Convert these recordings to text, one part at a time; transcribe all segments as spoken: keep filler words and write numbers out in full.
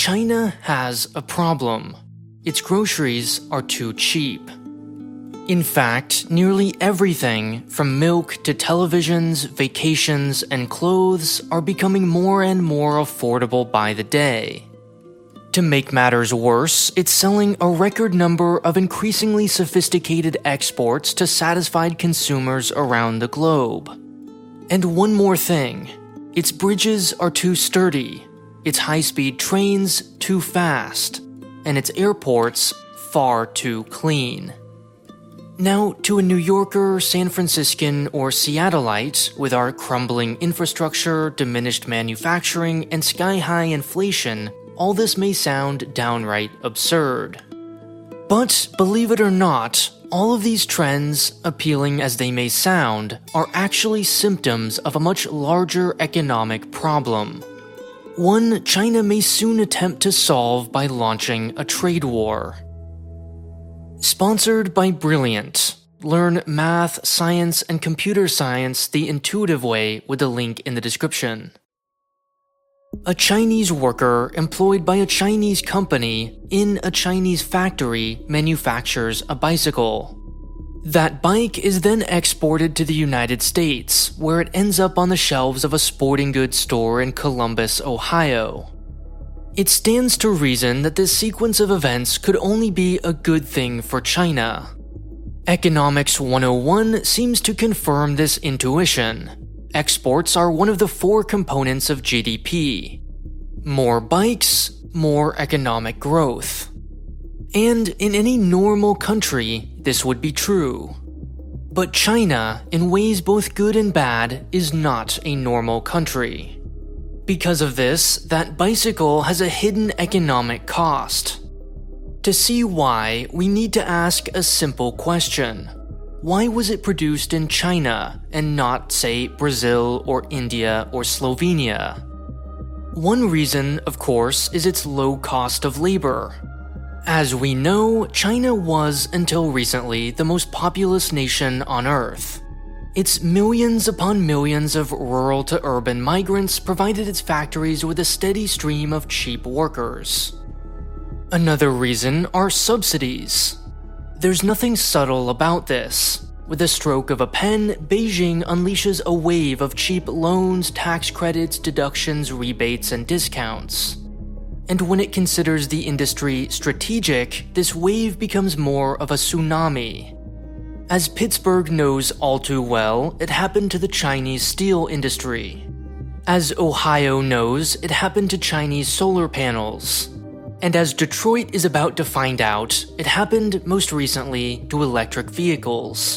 China has a problem. Its groceries are too cheap. In fact, nearly everything, from milk to televisions, vacations, and clothes, are becoming more and more affordable by the day. To make matters worse, it's selling a record number of increasingly sophisticated exports to satisfied consumers around the globe. And one more thing, its bridges are too sturdy, its high-speed trains too fast, and its airports far too clean. Now, to a New Yorker, San Franciscan, or Seattleite, with our crumbling infrastructure, diminished manufacturing, and sky-high inflation, all this may sound downright absurd. But, believe it or not, all of these trends, appealing as they may sound, are actually symptoms of a much larger economic problem. One China may soon attempt to solve by launching a trade war. Sponsored by Brilliant. Learn math, science, and computer science the intuitive way with the link in the description. A Chinese worker employed by a Chinese company in a Chinese factory manufactures a bicycle. That bike is then exported to the United States, where it ends up on the shelves of a sporting goods store in Columbus, Ohio. It stands to reason that this sequence of events could only be a good thing for China. Economics one oh one seems to confirm this intuition. Exports are one of the four components of G D P. More bikes, more economic growth. And in any normal country, this would be true. But China, in ways both good and bad, is not a normal country. Because of this, that bicycle has a hidden economic cost. To see why, we need to ask a simple question. Why was it produced in China and not, say, Brazil or India or Slovenia? One reason, of course, is its low cost of labor. As we know, China was, until recently, the most populous nation on Earth. Its millions upon millions of rural to urban migrants provided its factories with a steady stream of cheap workers. Another reason are subsidies. There's nothing subtle about this. With a stroke of a pen, Beijing unleashes a wave of cheap loans, tax credits, deductions, rebates, and discounts. And when it considers the industry strategic, this wave becomes more of a tsunami. As Pittsburgh knows all too well, it happened to the Chinese steel industry. As Ohio knows, it happened to Chinese solar panels. And as Detroit is about to find out, it happened most recently to electric vehicles.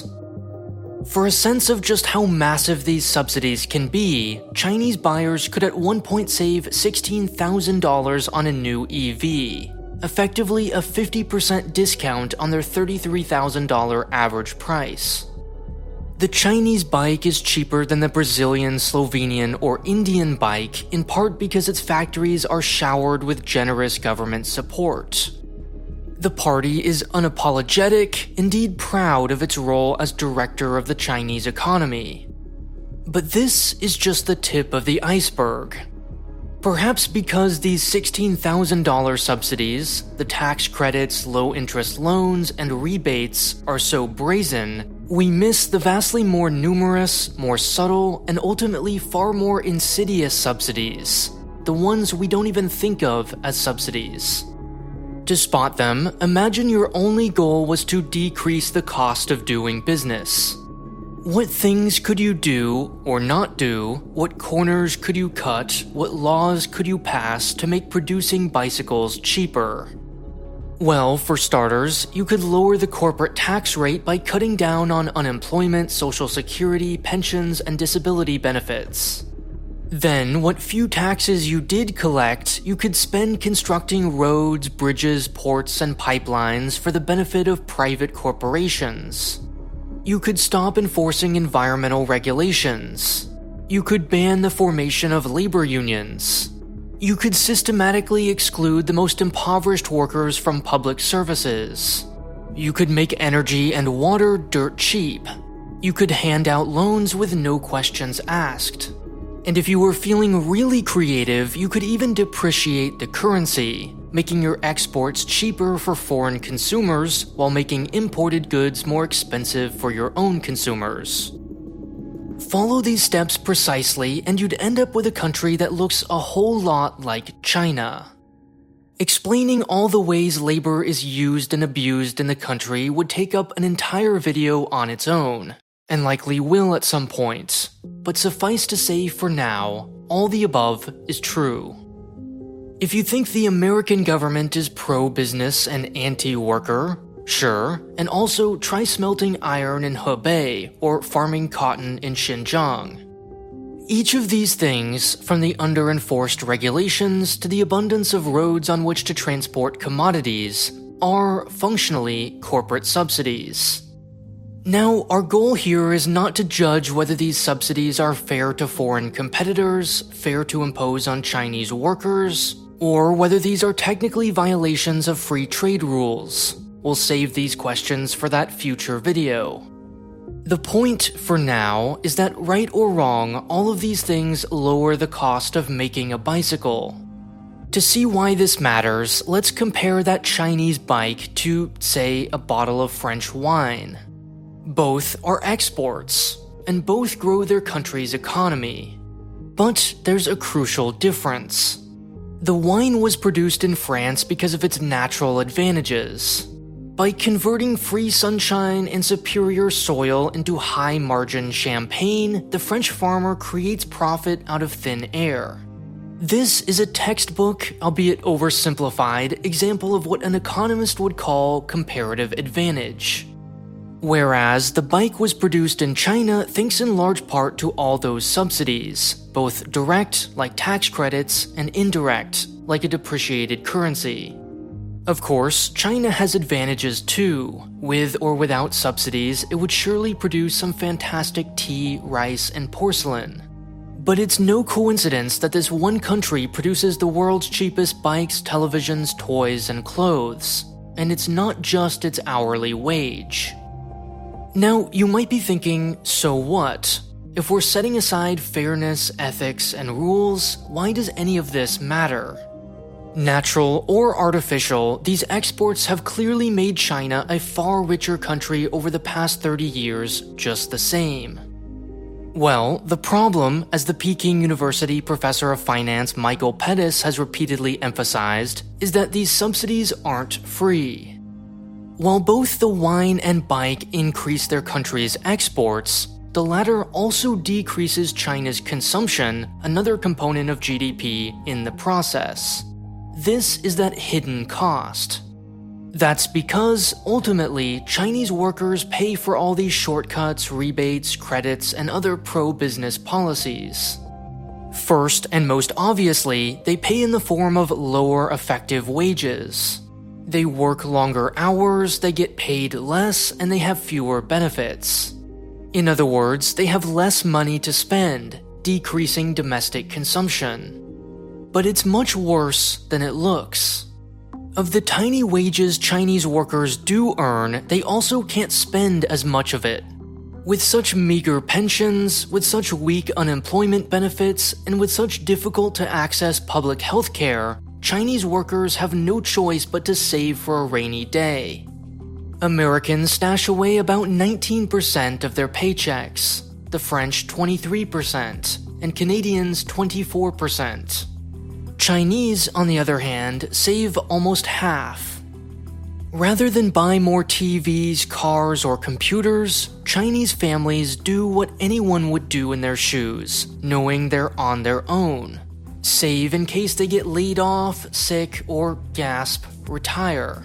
For a sense of just how massive these subsidies can be, Chinese buyers could at one point save sixteen thousand dollars on a new E V, effectively a fifty percent discount on their thirty-three thousand dollars average price. The Chinese bike is cheaper than the Brazilian, Slovenian, or Indian bike, in part because its factories are showered with generous government support. The party is unapologetic, indeed proud of its role as director of the Chinese economy. But this is just the tip of the iceberg. Perhaps because these sixteen thousand dollars subsidies, the tax credits, low-interest loans, and rebates are so brazen, we miss the vastly more numerous, more subtle, and ultimately far more insidious subsidies, the ones we don't even think of as subsidies. To spot them, imagine your only goal was to decrease the cost of doing business. What things could you do or not do? What corners could you cut? What laws could you pass to make producing bicycles cheaper? Well, for starters, you could lower the corporate tax rate by cutting down on unemployment, social security, pensions, and disability benefits. Then, what few taxes you did collect, you could spend constructing roads, bridges, ports, and pipelines for the benefit of private corporations. You could stop enforcing environmental regulations. You could ban the formation of labor unions. You could systematically exclude the most impoverished workers from public services. You could make energy and water dirt cheap. You could hand out loans with no questions asked. And if you were feeling really creative, you could even depreciate the currency, making your exports cheaper for foreign consumers while making imported goods more expensive for your own consumers. Follow these steps precisely and you'd end up with a country that looks a whole lot like China. Explaining all the ways labor is used and abused in the country would take up an entire video on its own, and likely will at some point, but suffice to say for now, all the above is true. If you think the American government is pro-business and anti-worker, sure, and also try smelting iron in Hebei or farming cotton in Xinjiang. Each of these things, from the under-enforced regulations to the abundance of roads on which to transport commodities, are functionally corporate subsidies. Now, our goal here is not to judge whether these subsidies are fair to foreign competitors, fair to impose on Chinese workers, or whether these are technically violations of free trade rules. We'll save these questions for that future video. The point, for now, is that right or wrong, all of these things lower the cost of making a bicycle. To see why this matters, let's compare that Chinese bike to, say, a bottle of French wine. Both are exports, and both grow their country's economy. But there's a crucial difference. The wine was produced in France because of its natural advantages. By converting free sunshine and superior soil into high-margin champagne, the French farmer creates profit out of thin air. This is a textbook, albeit oversimplified, example of what an economist would call comparative advantage. Whereas the bike was produced in China thanks in large part to all those subsidies, both direct, like tax credits, and indirect, like a depreciated currency. Of course, China has advantages too. With or without subsidies, it would surely produce some fantastic tea, rice, and porcelain. But it's no coincidence that this one country produces the world's cheapest bikes, televisions, toys, and clothes. And it's not just its hourly wage. Now, you might be thinking, so what? If we're setting aside fairness, ethics, and rules, why does any of this matter? Natural or artificial, these exports have clearly made China a far richer country over the past thirty years just the same. Well, the problem, as the Peking University professor of finance Michael Pettis has repeatedly emphasized, is that these subsidies aren't free. While both the wine and bike increase their country's exports, the latter also decreases China's consumption, another component of G D P, in the process. This is that hidden cost. That's because, ultimately, Chinese workers pay for all these shortcuts, rebates, credits, and other pro-business policies. First, and most obviously, they pay in the form of lower effective wages. They work longer hours, they get paid less, and they have fewer benefits. In other words, they have less money to spend, decreasing domestic consumption. But it's much worse than it looks. Of the tiny wages Chinese workers do earn, they also can't spend as much of it. With such meager pensions, with such weak unemployment benefits, and with such difficult to access public health care, Chinese workers have no choice but to save for a rainy day. Americans stash away about nineteen percent of their paychecks, the French twenty-three percent, and Canadians twenty-four percent. Chinese, on the other hand, save almost half. Rather than buy more T Vs, cars, or computers, Chinese families do what anyone would do in their shoes, knowing they're on their own. Save in case they get laid off, sick, or, gasp, retire.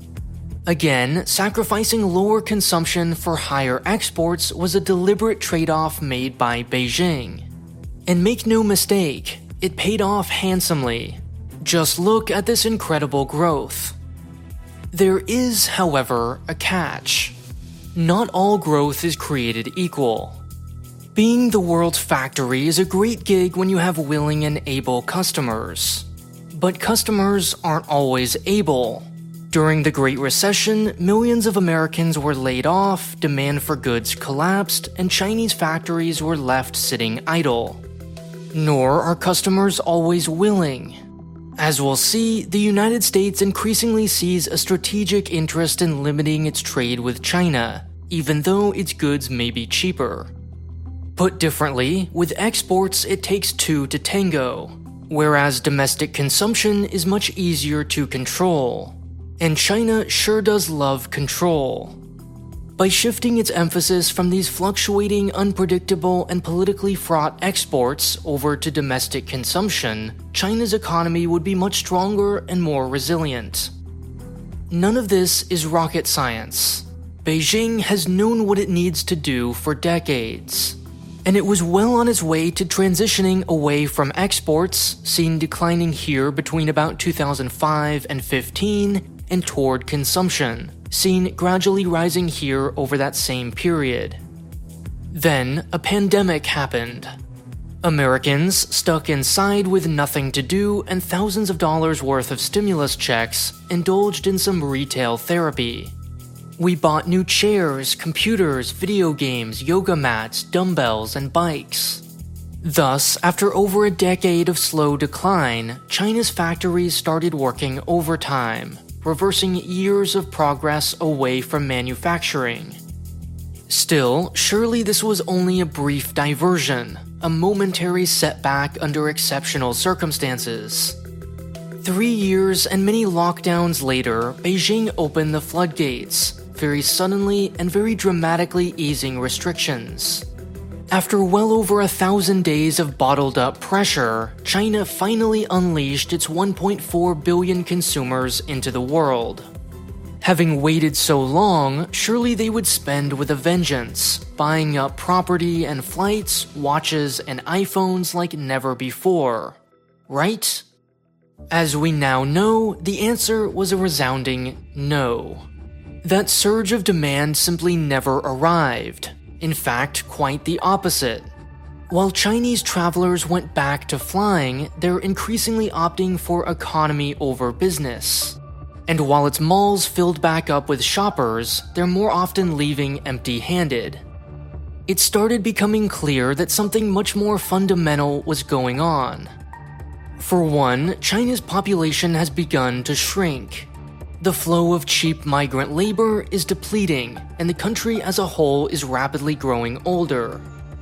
Again, sacrificing lower consumption for higher exports was a deliberate trade-off made by Beijing. And make no mistake, it paid off handsomely. Just look at this incredible growth. There is, however, a catch. Not all growth is created equal. Being the world's factory is a great gig when you have willing and able customers. But customers aren't always able. During the Great Recession, millions of Americans were laid off, demand for goods collapsed, and Chinese factories were left sitting idle. Nor are customers always willing. As we'll see, the United States increasingly sees a strategic interest in limiting its trade with China, even though its goods may be cheaper. Put differently, with exports it takes two to tango, whereas domestic consumption is much easier to control. And China sure does love control. By shifting its emphasis from these fluctuating, unpredictable, and politically fraught exports over to domestic consumption, China's economy would be much stronger and more resilient. None of this is rocket science. Beijing has known what it needs to do for decades. And it was well on its way to transitioning away from exports, seen declining here between about two thousand five and fifteen, and toward consumption, seen gradually rising here over that same period. Then, a pandemic happened. Americans, stuck inside with nothing to do and thousands of dollars worth of stimulus checks, indulged in some retail therapy. We bought new chairs, computers, video games, yoga mats, dumbbells, and bikes. Thus, after over a decade of slow decline, China's factories started working overtime, reversing years of progress away from manufacturing. Still, surely this was only a brief diversion, a momentary setback under exceptional circumstances. Three years and many lockdowns later, Beijing opened the floodgates, very suddenly and very dramatically easing restrictions. After well over a thousand days of bottled-up pressure, China finally unleashed its one point four billion consumers into the world. Having waited so long, surely they would spend with a vengeance, buying up property and flights, watches, and iPhones like never before. Right? As we now know, the answer was a resounding no. That surge of demand simply never arrived. In fact, quite the opposite. While Chinese travelers went back to flying, they're increasingly opting for economy over business. And while its malls filled back up with shoppers, they're more often leaving empty-handed. It started becoming clear that something much more fundamental was going on. For one, China's population has begun to shrink. The flow of cheap migrant labor is depleting, and the country as a whole is rapidly growing older.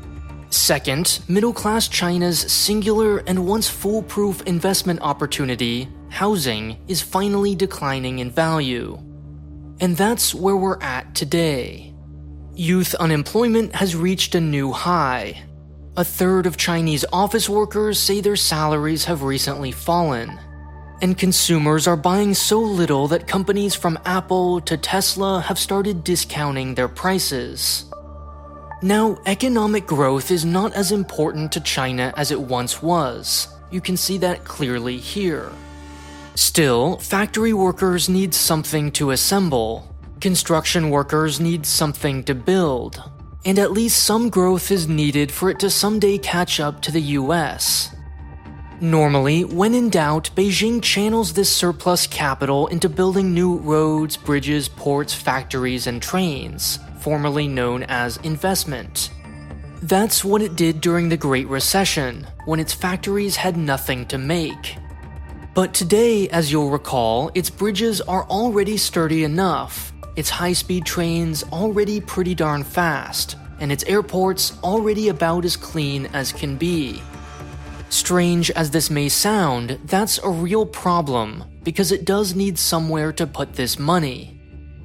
Second, middle-class China's singular and once foolproof investment opportunity, housing, is finally declining in value. And that's where we're at today. Youth unemployment has reached a new high. A third of Chinese office workers say their salaries have recently fallen. And consumers are buying so little that companies from Apple to Tesla have started discounting their prices. Now, economic growth is not as important to China as it once was. You can see that clearly here. Still, factory workers need something to assemble. Construction workers need something to build. And at least some growth is needed for it to someday catch up to the U S. Normally, when in doubt, Beijing channels this surplus capital into building new roads, bridges, ports, factories, and trains, formerly known as investment. That's what it did during the Great Recession, when its factories had nothing to make. But today, as you'll recall, its bridges are already sturdy enough, its high-speed trains already pretty darn fast, and its airports already about as clean as can be. Strange as this may sound, that's a real problem, because it does need somewhere to put this money.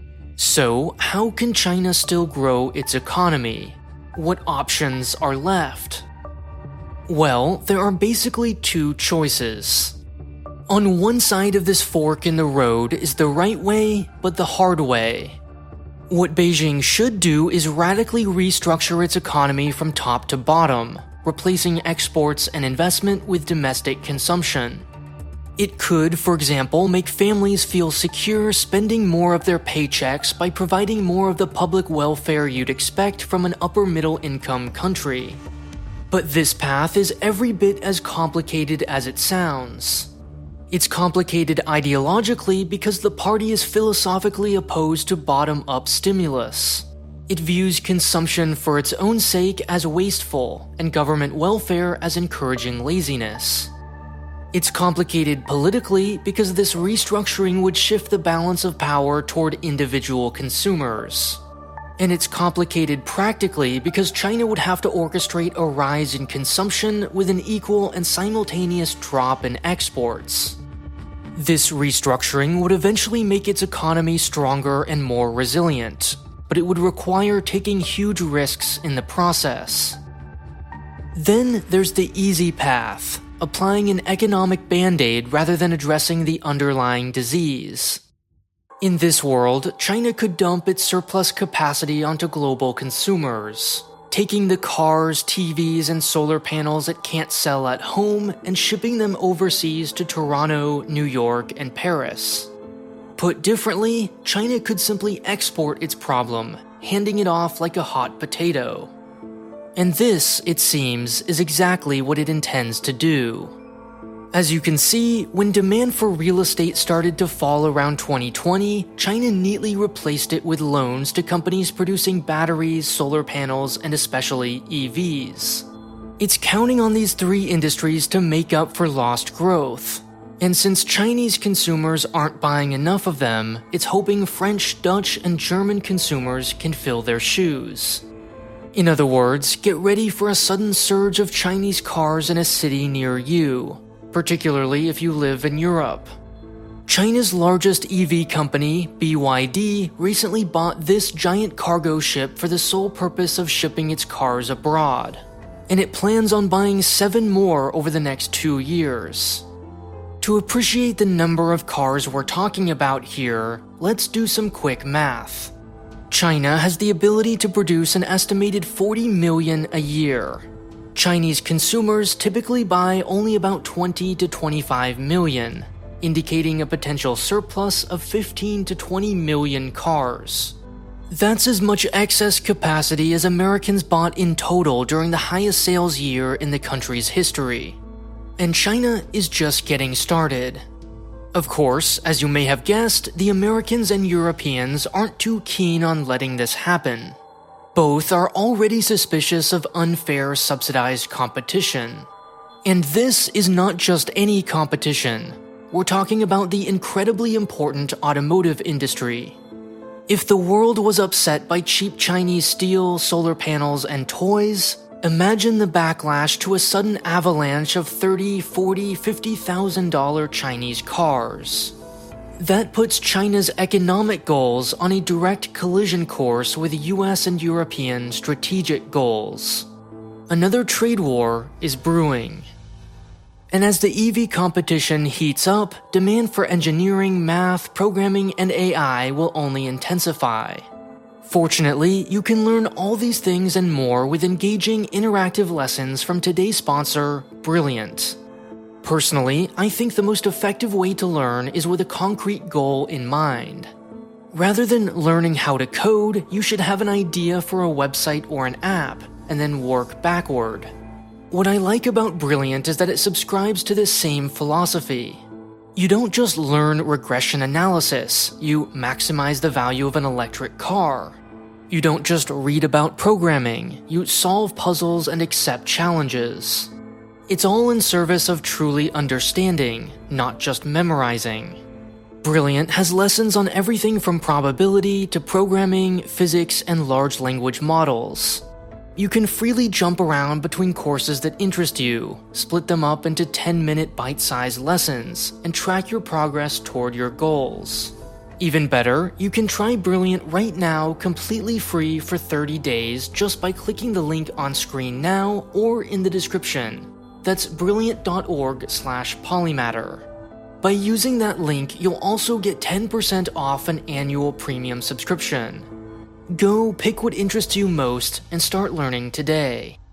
So, how can China still grow its economy? What options are left? Well, there are basically two choices. On one side of this fork in the road is the right way, but the hard way. What Beijing should do is radically restructure its economy from top to bottom, replacing exports and investment with domestic consumption. It could, for example, make families feel secure spending more of their paychecks by providing more of the public welfare you'd expect from an upper-middle-income country. But this path is every bit as complicated as it sounds. It's complicated ideologically because the party is philosophically opposed to bottom-up stimulus. It views consumption for its own sake as wasteful and government welfare as encouraging laziness. It's complicated politically because this restructuring would shift the balance of power toward individual consumers. And it's complicated practically because China would have to orchestrate a rise in consumption with an equal and simultaneous drop in exports. This restructuring would eventually make its economy stronger and more resilient, but it would require taking huge risks in the process. Then there's the easy path, applying an economic band-aid rather than addressing the underlying disease. In this world, China could dump its surplus capacity onto global consumers, taking the cars, T Vs, and solar panels it can't sell at home and shipping them overseas to Toronto, New York, and Paris. Put differently, China could simply export its problem, handing it off like a hot potato. And this, it seems, is exactly what it intends to do. As you can see, when demand for real estate started to fall around twenty twenty, China neatly replaced it with loans to companies producing batteries, solar panels, and especially E Vs. It's counting on these three industries to make up for lost growth. And since Chinese consumers aren't buying enough of them, it's hoping French, Dutch, and German consumers can fill their shoes. In other words, get ready for a sudden surge of Chinese cars in a city near you, particularly if you live in Europe. China's largest E V company, B Y D, recently bought this giant cargo ship for the sole purpose of shipping its cars abroad, and it plans on buying seven more over the next two years. To appreciate the number of cars we're talking about here, let's do some quick math. China has the ability to produce an estimated forty million a year. Chinese consumers typically buy only about twenty to twenty-five million, indicating a potential surplus of fifteen to twenty million cars. That's as much excess capacity as Americans bought in total during the highest sales year in the country's history. And China is just getting started. Of course, as you may have guessed, the Americans and Europeans aren't too keen on letting this happen. Both are already suspicious of unfair subsidized competition. And this is not just any competition. We're talking about the incredibly important automotive industry. If the world was upset by cheap Chinese steel, solar panels, and toys, imagine the backlash to a sudden avalanche of thirty, forty, fifty thousand dollar Chinese cars. That puts China's economic goals on a direct collision course with U S and European strategic goals. Another trade war is brewing. And as the E V competition heats up, demand for engineering, math, programming, and A I will only intensify. Fortunately, you can learn all these things and more with engaging interactive lessons from today's sponsor, Brilliant. Personally, I think the most effective way to learn is with a concrete goal in mind. Rather than learning how to code, you should have an idea for a website or an app, and then work backward. What I like about Brilliant is that it subscribes to this same philosophy. You don't just learn regression analysis, you maximize the value of an electric car. You don't just read about programming, you solve puzzles and accept challenges. It's all in service of truly understanding, not just memorizing. Brilliant has lessons on everything from probability to programming, physics, and large language models. You can freely jump around between courses that interest you, split them up into ten-minute bite-sized lessons, and track your progress toward your goals. Even better, you can try Brilliant right now completely free for thirty days just by clicking the link on screen now or in the description. That's brilliant.org slash polymatter. By using that link, you'll also get ten percent off an annual premium subscription. Go pick what interests you most and start learning today.